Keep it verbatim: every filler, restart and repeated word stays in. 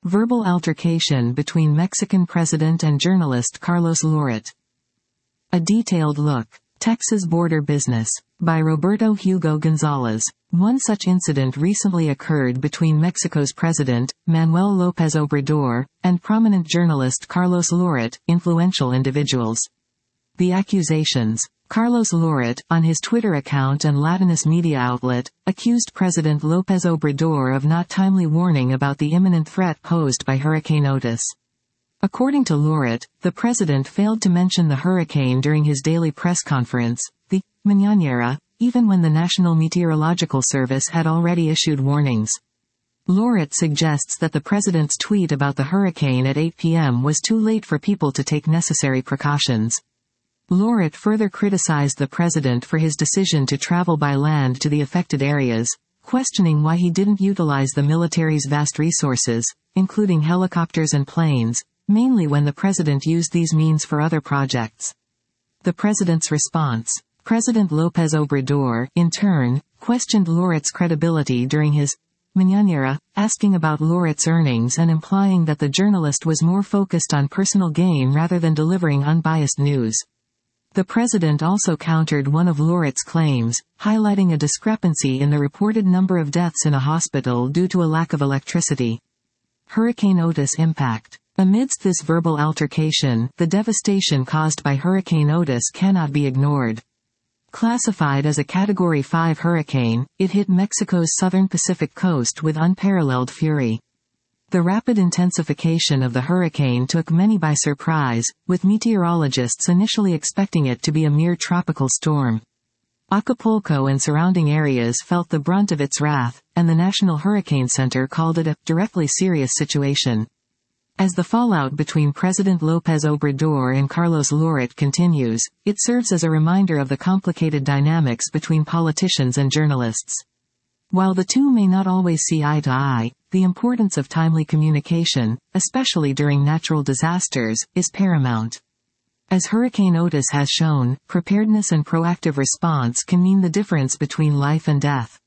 Verbal altercation between Mexican president and journalist Carlos Loret. A detailed look. Texas border business. By Roberto Hugo Gonzalez. One such incident recently occurred between Mexico's president, Manuel López Obrador, and prominent journalist Carlos Loret, influential individuals. The accusations. Carlos Loret, on his Twitter account and Latinus media outlet, accused President López Obrador of not timely warning about the imminent threat posed by Hurricane Otis. According to Loret, the president failed to mention the hurricane during his daily press conference, the Mañanera, even when the National Meteorological Service had already issued warnings. Loret suggests that the president's tweet about the hurricane at eight p m was too late for people to take necessary precautions. Loret further criticized the president for his decision to travel by land to the affected areas, questioning why he didn't utilize the military's vast resources, including helicopters and planes, mainly when the president used these means for other projects. The president's response. President López Obrador, in turn, questioned Loret's credibility during his Mañanera, asking about Loret's earnings and implying that the journalist was more focused on personal gain rather than delivering unbiased news. The president also countered one of Loret's claims, highlighting a discrepancy in the reported number of deaths in a hospital due to a lack of electricity. Hurricane Otis impact. Amidst this verbal altercation, the devastation caused by Hurricane Otis cannot be ignored. Classified as a Category five hurricane, it hit Mexico's southern Pacific coast with unparalleled fury. The rapid intensification of the hurricane took many by surprise, with meteorologists initially expecting it to be a mere tropical storm. Acapulco and surrounding areas felt the brunt of its wrath, and the National Hurricane Center called it a directly serious situation. As the fallout between President López Obrador and Carlos Loret continues, it serves as a reminder of the complicated dynamics between politicians and journalists. While the two may not always see eye to eye, the importance of timely communication, especially during natural disasters, is paramount. As Hurricane Otis has shown, preparedness and proactive response can mean the difference between life and death.